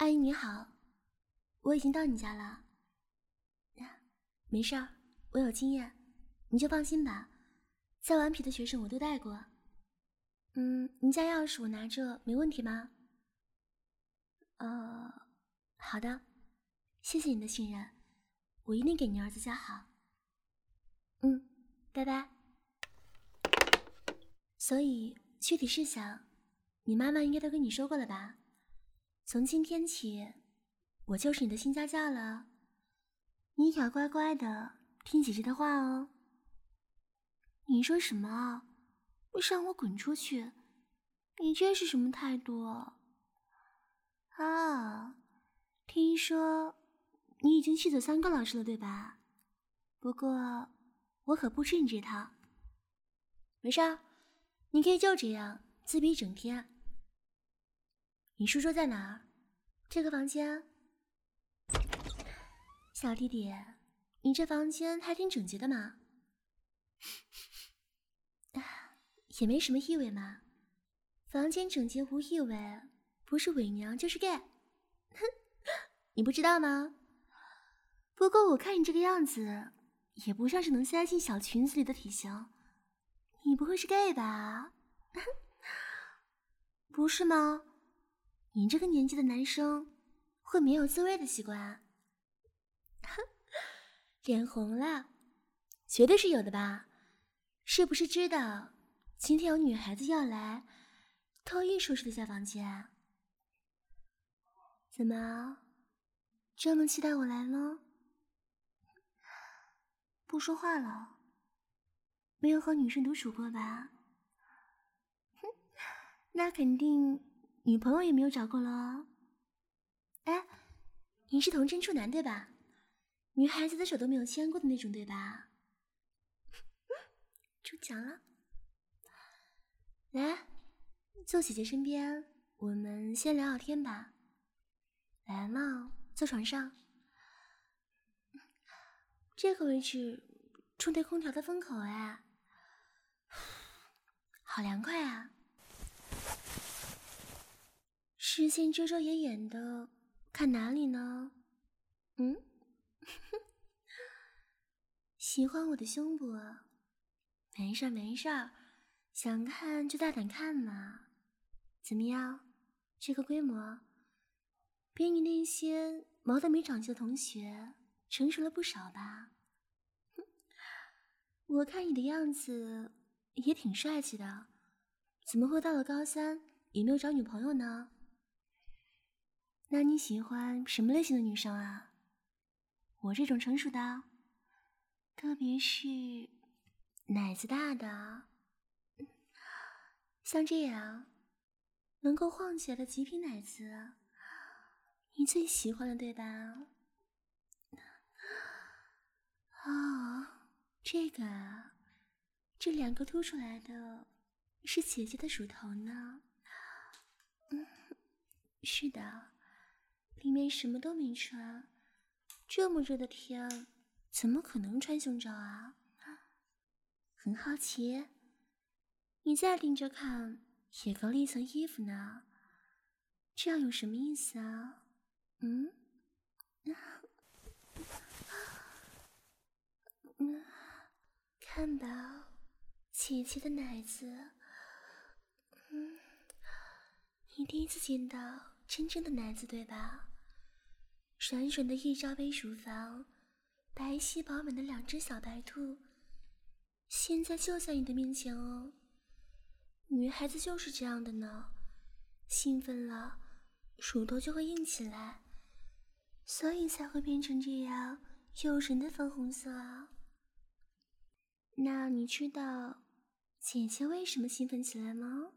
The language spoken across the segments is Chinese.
阿姨你好，我已经到你家了。没事儿，我有经验，你就放心吧。再顽皮的学生我都带过。您家钥匙我拿着，没问题吗？好的，谢谢你的信任，我一定给您儿子教好。拜拜。所以具体事项，你妈妈应该都跟你说过了吧？从今天起，我就是你的新家教了，你也要乖乖的听姐姐的话哦。你说什么？让我滚出去？你这是什么态度啊？听说你已经气走3个老师了，对吧？不过我可不吃你这套。没事儿，你可以就这样自闭一整天。你书桌在哪儿？这个房间。小弟弟，你这房间还挺整洁的嘛。也没什么异味嘛。房间整洁无异味，不是伪娘就是 gay。哼，你不知道吗？不过我看你这个样子，也不像是能塞进小裙子里的体型。你不会是 gay 吧？不是吗？你这个年纪的男生会没有自慰的习惯？脸红了，绝对是有的吧？是不是知道今天有女孩子要来，特意收拾了下房间？怎么这么期待我来呢？不说话了，没有和女生独处过吧？哼，那肯定女朋友也没有找过了。哎，你是童真处男对吧？女孩子的手都没有牵过的那种对吧？中奖了。来，坐姐姐身边，我们先聊聊天吧。来嘛，坐床上。这个位置冲对空调的风口哎，好凉快啊！视线遮遮掩掩的，看哪里呢？喜欢我的胸部？没事儿没事儿，想看就大胆看嘛。怎么样，这个规模比你那些毛都没长齐的同学成熟了不少吧？我看你的样子也挺帅气的，怎么会到了高三也没有找女朋友呢？那你喜欢什么类型的女生啊？我这种成熟的，特别是奶子大的，像这样能够晃起来的极品奶子，你最喜欢了对吧？这个啊，这2个凸出来的是姐姐的乳头呢。是的，里面什么都没穿，这么热的天，怎么可能穿胸罩啊？很好奇，你再盯着看，也隔了一层衣服呢，这样有什么意思啊？看吧，姐姐的奶子，你第一次见到真正的奶子对吧？软软的一罩杯乳房，白皙饱满的2只小白兔，现在就在你的面前哦。女孩子就是这样的呢，兴奋了，乳头就会硬起来，所以才会变成这样诱人的粉红色啊。那你知道姐姐为什么兴奋起来吗？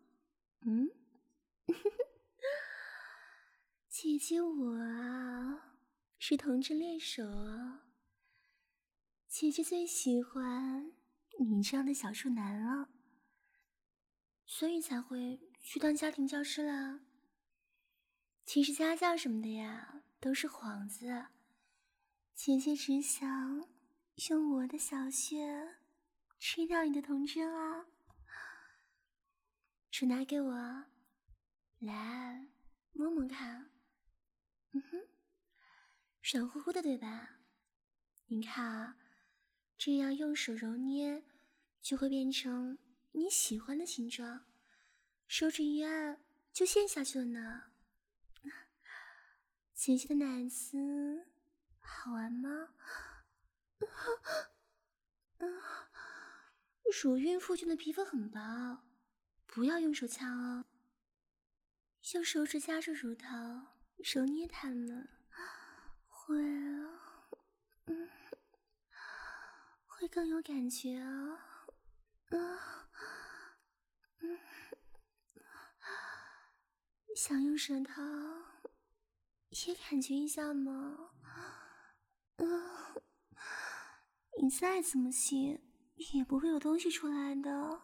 姐姐我啊，是同志猎手啊。姐姐最喜欢你这样的小处男了，所以才会去当家庭教师啦。其实家教什么的呀，都是幌子。姐姐只想用我的小穴吃掉你的童真啊！手拿给我，来摸摸看。 软乎乎的对吧？你看啊，这样用手揉捏就会变成你喜欢的形状，手指一按就陷下去了呢。姐姐的奶子好玩吗？乳晕附近的皮肤很薄，不要用手掐哦，用手指夹住乳头揉捏它们，会更有感觉哦。想用舌头也感觉一下吗？你再怎么吸也不会有东西出来的。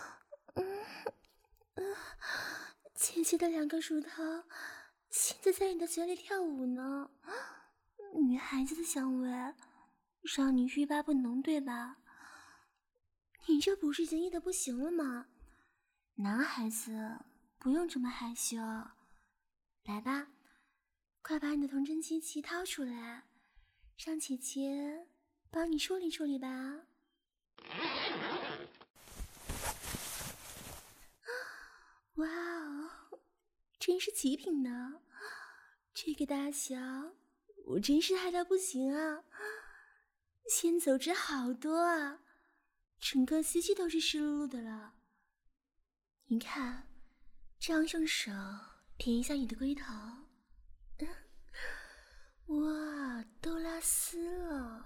姐姐的2个乳头现在在你的嘴里跳舞呢，女孩子的香味让你欲罢不能，对吧？你这不是已经腻得不行了吗？男孩子不用这么害羞，来吧，快把你的童真机器掏出来，让姐姐帮你处理处理吧。哇哦，真是极品呢！这个大小，我真是嗨到不行啊！先走之好多啊，整个机器都是湿漉漉的了。你看，这样用手点一下你的龟头，哇，都拉丝了。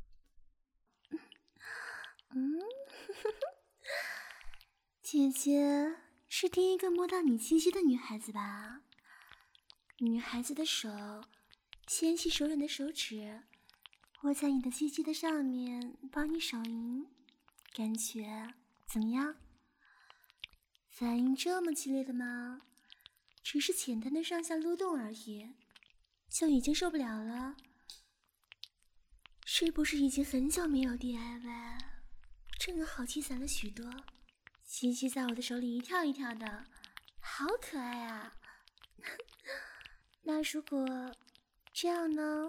姐姐是第一个摸到你鸡鸡的女孩子吧？女孩子的手纤细柔软的手指握在你的鸡鸡的上面，帮你手淫，感觉怎么样？反应这么激烈的吗？只是简单的上下撸动而已，就已经受不了了。是不是已经很久没有 DIY？ 正好积攒了许多，鸡鸡在我的手里一跳一跳的，好可爱啊！那如果这样呢？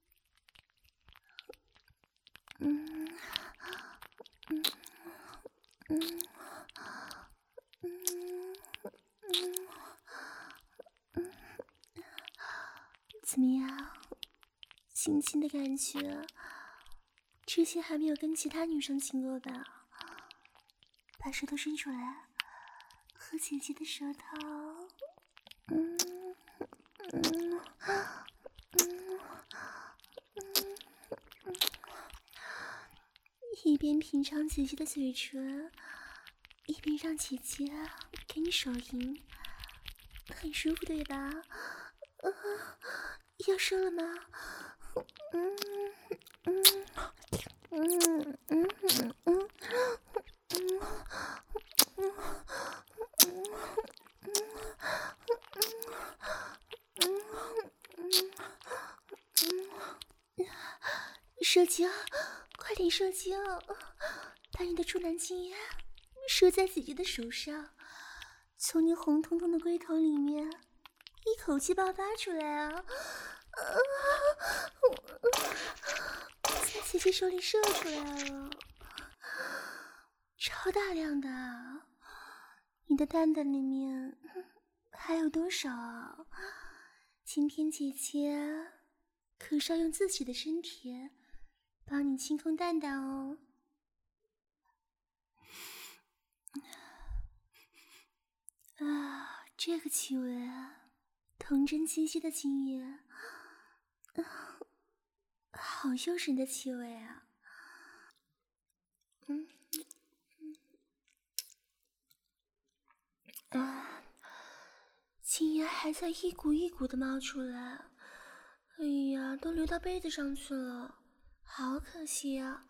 怎么样？亲亲的感觉，之前还没有跟其他女生亲过吧？把舌头伸出来，和姐姐的舌头，一边品尝姐姐的嘴唇，一边让姐姐给你手淫，很舒服对吧？要射了吗？射精，快点射精！把你的处男精液射在姐姐的手上，从你红彤彤的龟头里面一口气爆发出来啊！在姐姐手里射出来了，超大量的！你的蛋蛋里面还有多少啊？今天姐姐可是要用自己的身体帮你清空蛋蛋哦。啊，这个气味啊，童真气息的精液，好诱人的气味啊！精液还在一股一股的冒出来，哎呀，都流到被子上去了，好可惜啊！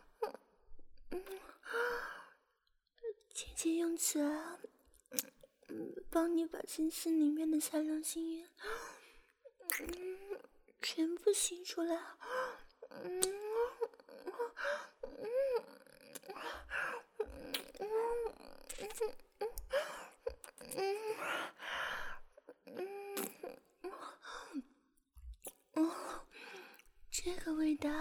姐姐用嘴帮你把心心里面的残留精液全部吸出来。 这个味道，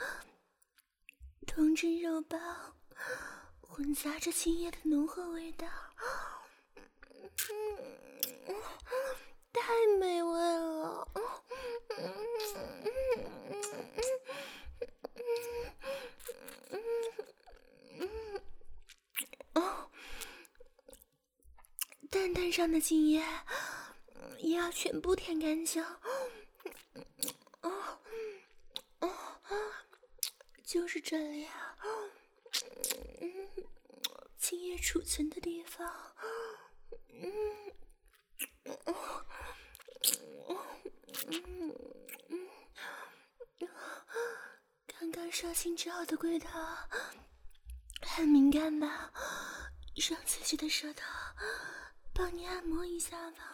童真肉棒混杂着精液的浓厚味道，太美味了。蛋蛋上的精液也要全部舔干净。就是这里啊，精液储存的地方。刚刚射精之后的龟头很敏感吧？让自己的舌头帮你按摩一下吧。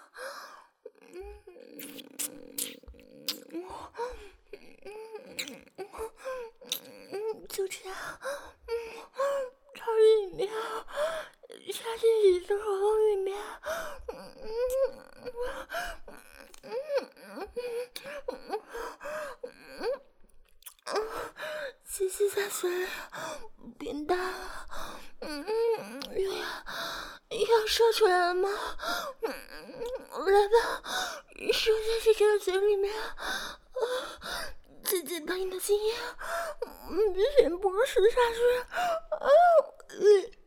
就这样，插进里面，插进你的喉咙里面。气息在嘴里变大了，要射出来了吗？来吧，射在姐姐的嘴里面。姐姐把你的精液全部射下去。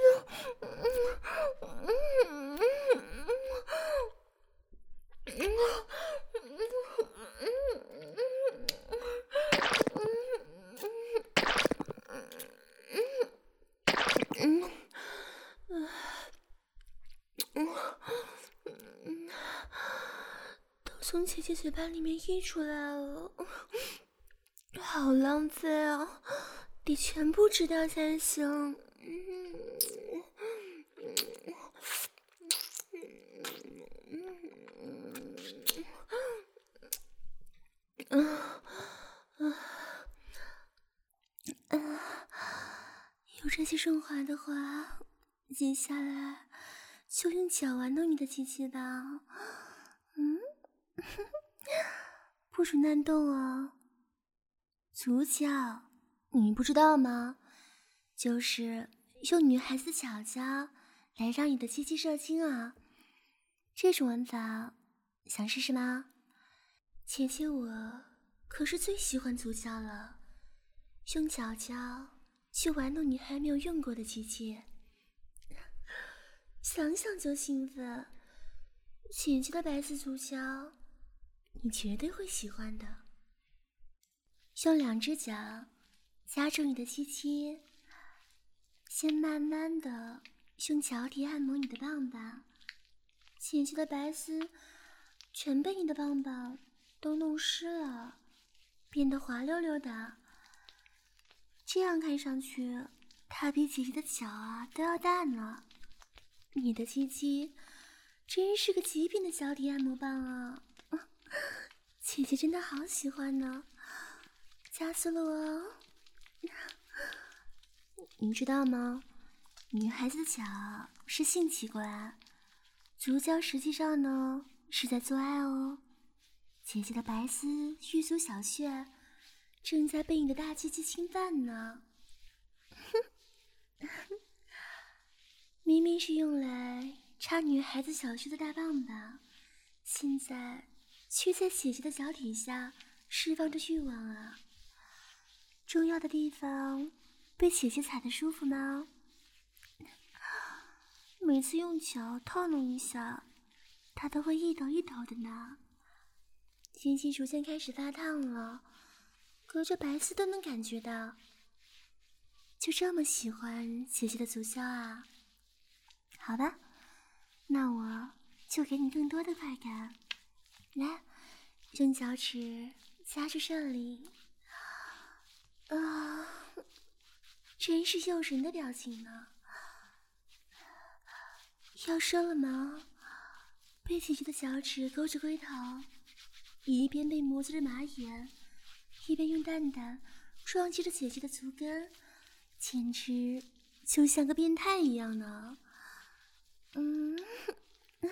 都从姐姐嘴巴里面溢出来了，好浪费啊！得全部吃掉才行。有这些润滑的话，接下来就用脚玩弄你的鸡鸡吧。不准乱动哦。足脚，你不知道吗？就是用女孩子的脚脚来让你的鸡鸡射精啊。这种玩法，想试试吗？姐姐我可是最喜欢足脚了，用脚脚去玩弄你还没有用过的鸡鸡，想想就兴奋。姐姐的白色足脚，你绝对会喜欢的。用两只脚夹住你的鸡鸡，先慢慢的用脚底按摩你的棒棒，姐姐的白丝全被你的棒棒都弄湿了，变得滑溜溜的。这样看上去，它比姐姐的脚啊都要大呢。你的鸡鸡真是个极品的脚底按摩棒啊！姐姐真的好喜欢呢，加速了哦。你知道吗？女孩子的脚是性器官，足脚实际上呢是在做爱哦。姐姐的白丝玉足小穴正在被你的大鸡鸡侵犯呢。明明是用来插女孩子小穴的大棒棒，现在却在姐姐的脚底下释放着欲望啊！重要的地方被姐姐踩得舒服吗？每次用脚套弄一下，她都会一抖一抖的呢。鸡鸡逐渐开始发烫了，隔着白丝都能感觉到。就这么喜欢姐姐的足胶啊？好吧，那我就给你更多的快感。来，用脚趾夹住这里。真是诱人的表情呢。要射了吗？被姐姐的脚趾勾着龟头，一边被磨着的马眼，一边用蛋蛋撞击着姐姐的足跟，简直就像个变态一样呢。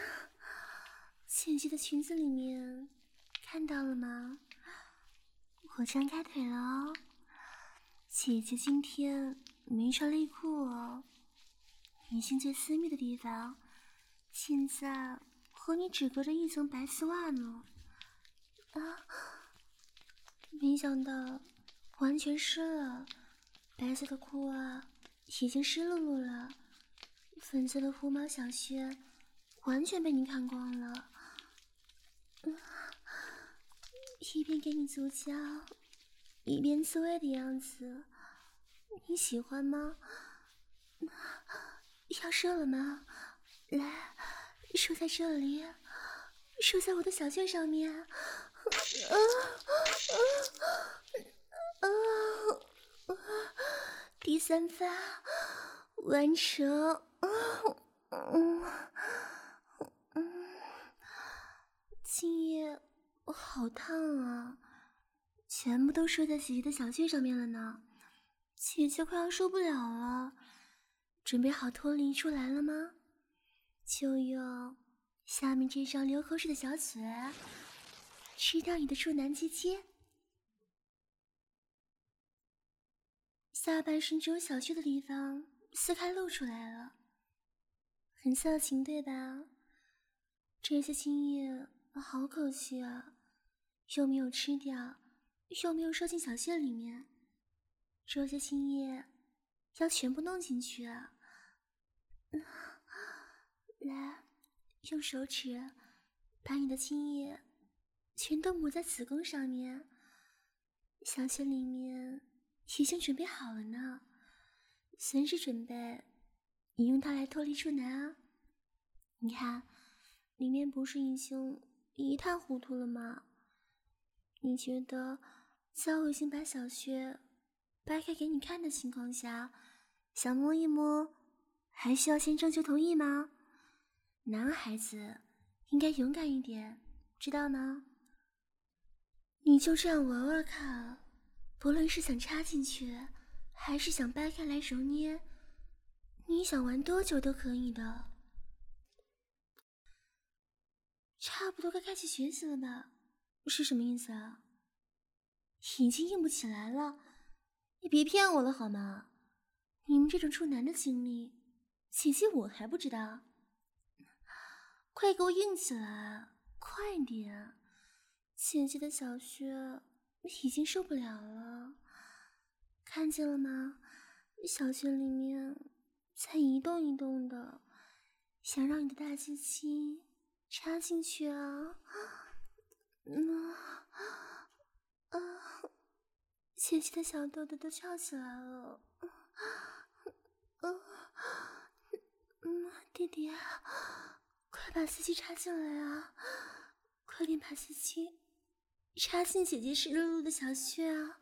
姐姐的裙子里面看到了吗？ 我张开腿了哦，姐姐今天没穿内裤哦，女性最私密的地方，现在和你只隔着一层白丝袜呢。啊，没想到完全湿了，白色的裤袜已经湿漉漉了，粉色的狐毛小穴完全被你看光了。一边给你足交，一边自慰的样子，你喜欢吗？要射了吗？来，射在这里，射在我的小穴上面。第3发完成。今夜好烫啊，全部都射在姐姐的小穴上面了呢。姐姐快要受不了了，准备好脱离出来了吗？就用下面这张流口水的小嘴吃掉你的处男鸡鸡。下半身只有小穴的地方撕开露出来了，很色情对吧？这些精液好可惜啊，又没有吃掉，又没有射进小穴里面，这些精液要全部弄进去啊。来，用手指把你的精液全都抹在子宫上面，小穴里面已经准备好了呢，随时准备你用它来脱离处男啊。你看里面不是已经一塌糊涂了吗？你觉得在我已经把小穴掰开给你看的情况下，想摸一摸还需要先征求同意吗？男孩子应该勇敢一点，知道吗？你就这样玩玩看，不论是想插进去还是想掰开来揉捏，你想玩多久都可以的。差不多该开始学习了吧？是什么意思啊？已经硬不起来了，你别骗我了好吗？你们这种处男的经历，姐姐我还不知道。快给我硬起来，快点！姐姐的小穴已经受不了了，看见了吗？小穴里面在一动一动的，想让你的大鸡鸡插进去啊！姐姐的小豆豆都翘起来了。弟弟啊，快把鸡鸡插进来啊！快点把鸡鸡插进姐姐湿漉漉的小穴啊！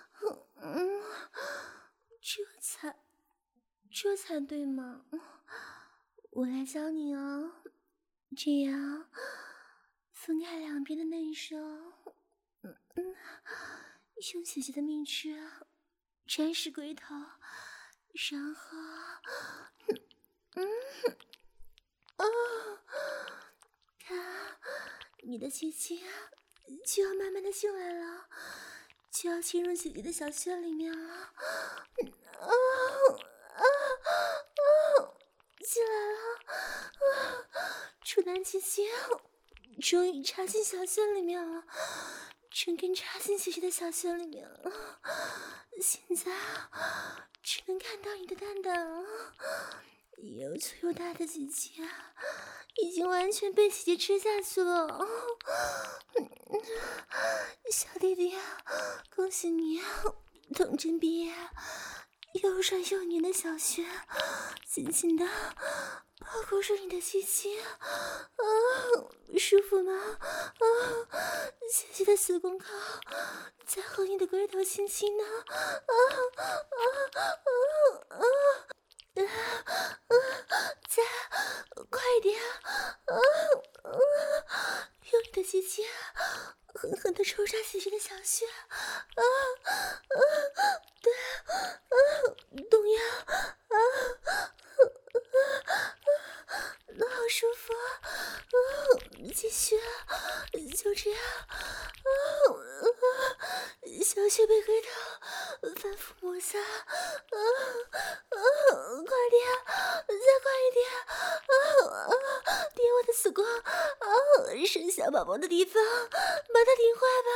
这才对嘛！我来教你哦，这样分开两边的内手，用姐姐的蜜汁沾湿龟头，然后看你的鸡鸡就要慢慢的进来了，就要进入姐姐的小穴里面了。进来了，处男鸡鸡终于插进小穴里面了，整根插进姐姐的小穴里面了。现在只能看到你的蛋蛋了，又粗又大的鸡鸡已经完全被姐姐吃下去了。小弟弟恭喜你童真毕业，又软又黏的小穴紧紧的包裹住你的鸡鸡，舒服吗？姐姐的子宫口在和你的龟头轻轻的再快点用你的鸡鸡狠狠地抽插姐姐的小穴，对，动呀，好舒服，继续，就这样， 小穴被龟头反复摩擦，快点，再快一点，点我的子宫，生小宝宝的地方，把它顶坏吧，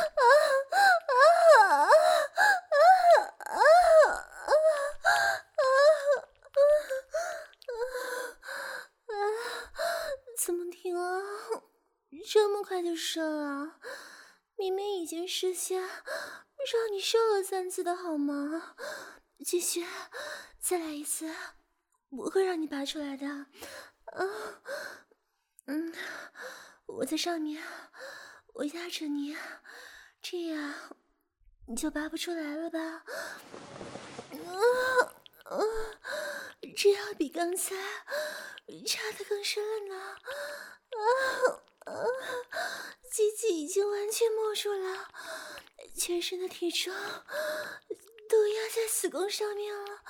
怎么停啊？这么快就射了？明明已经事先让你射了3次的好吗？继续，再来一次，不会让你拔出来的。我在上面，我压着你，这样你就拔不出来了吧？这样比刚才插得更深了呢。鸡鸡已经完全没住了，全身的体重都压在子宫上面了。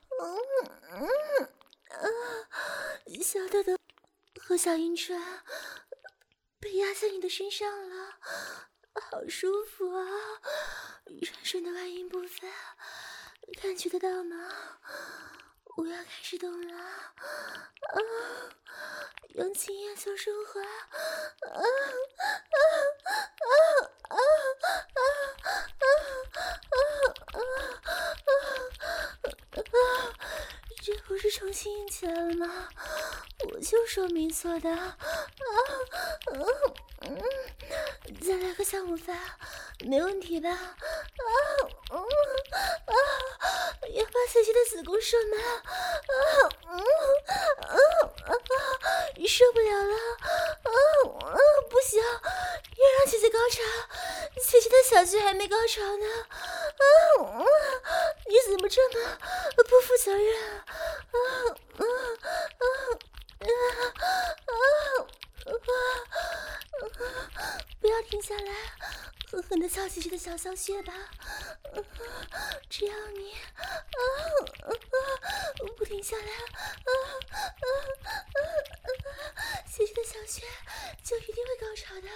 小豆豆和小阴唇被压在你的身上了，好舒服啊！软软的外阴部分，感觉得到吗？我要开始动了，用经验做升华，这不是重新硬起来了吗？我就说没错的，再来个项目法，没问题吧？要把自己的子宫射满，受不了了，不行，要让姐姐高潮，姐姐的小穴还没高潮呢，你怎么这么不负责任啊？不要停下来，狠狠地操姐姐的小骚穴吧，只要你不停下来，姐姐的小穴就一定会高潮的，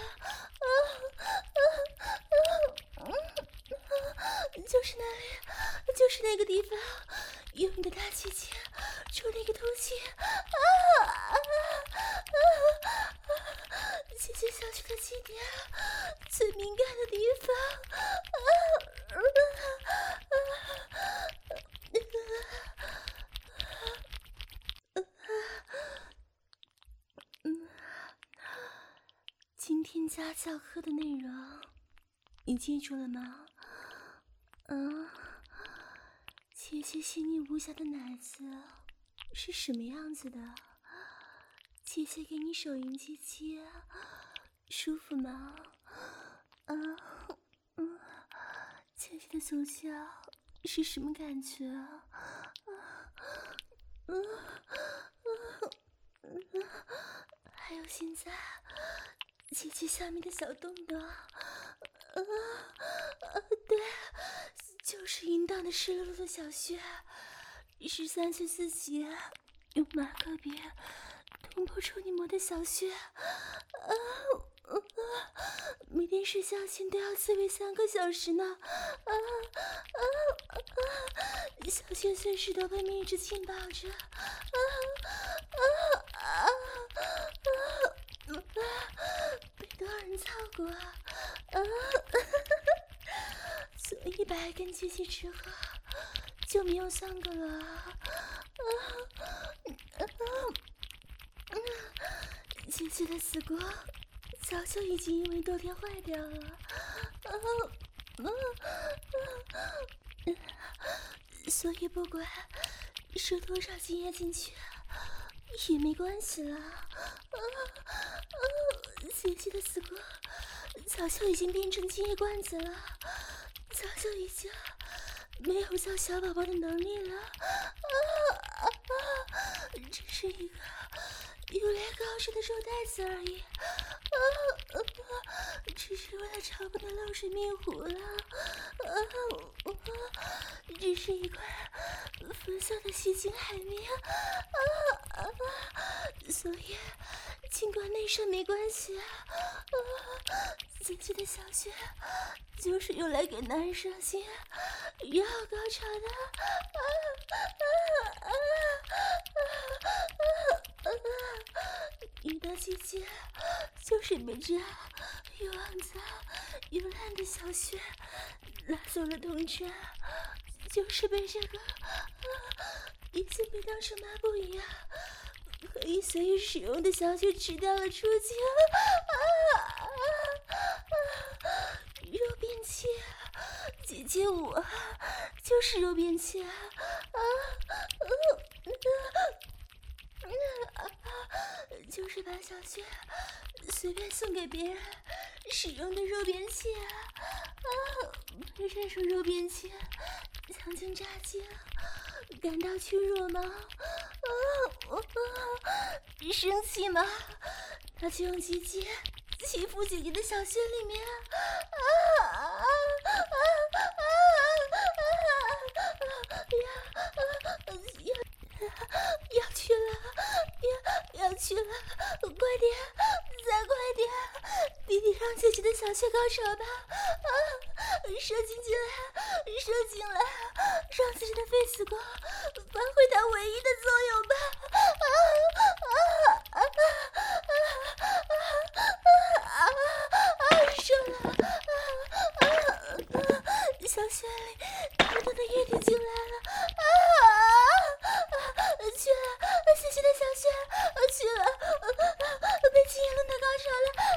就是那里，就是那个地方，用你的大鸡鸡戳那个凸起，姐姐小穴的基点，最敏感的地方，今天家教课的内容你记住了吗？姐姐细腻无瑕的奶子是什么样子的？姐姐给你手淫鸡鸡舒服吗？姐姐的足脚是什么感觉？还有现在姐姐下面的小洞洞，对，就是淫荡的湿漉漉的小穴，13岁自己用马克笔捅破处女膜的小穴，每天睡觉前都要自慰3个小时呢，小穴随时都被蜜汁浸泡着，被多少人操过，所以100根鸡鸡之后就没有3个了，姐姐的子宫早就已经因为多天坏掉了，所以不管射多少精液进去也没关系了，姐姐的子宫早就已经变成精液罐子了，早就已经没有造小宝宝的能力了，只是一个用来高潮的肉袋子而已，只是为了找不到漏水迷糊了，只是一块粉色的吸精海绵，所以尽管内射没关系，自己的小穴就是用来给男人射精、要高潮的。你的姐姐就是被这又肮脏又烂的小穴拉走了铜针，就是被这个已经被当成抹布一样可以随意使用的小穴吃掉了出境。肉便器，姐姐我就是肉便器啊！就是把小穴随便送给别人使用的肉便器被这种肉便器强行扎进，感到屈辱吗？生气吗？他就用鸡鸡欺负姐姐的小穴里面要去了，要去了，快点，再快点，弟弟让姐姐的小穴高潮吧！射进来，射进来，让自己的废子宫发挥它唯一的作用吧！射了！小穴里不断的液体进来了！去了，姐姐的小穴去了，被亲人弄到高潮了！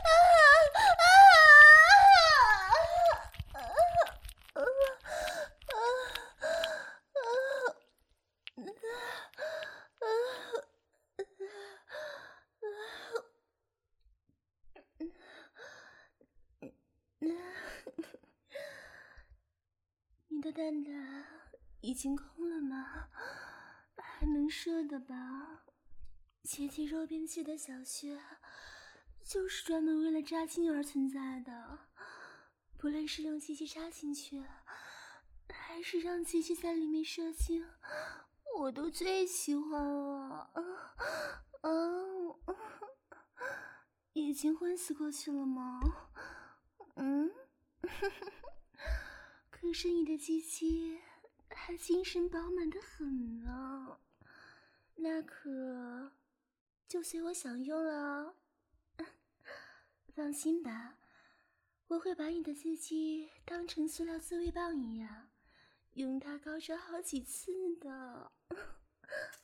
你的蛋蛋已经空了吗？还能射的吧？姐姐肉便器的小穴就是专门为了扎精而存在的，不论是用机器插进去，还是让机器在里面射精，我都最喜欢了。已经昏死过去了吗？可是你的机器还精神饱满得很呢，那可就随我享用了。放心吧，我会把你的鸡鸡当成塑料自慰棒一样，用它高潮好几次的。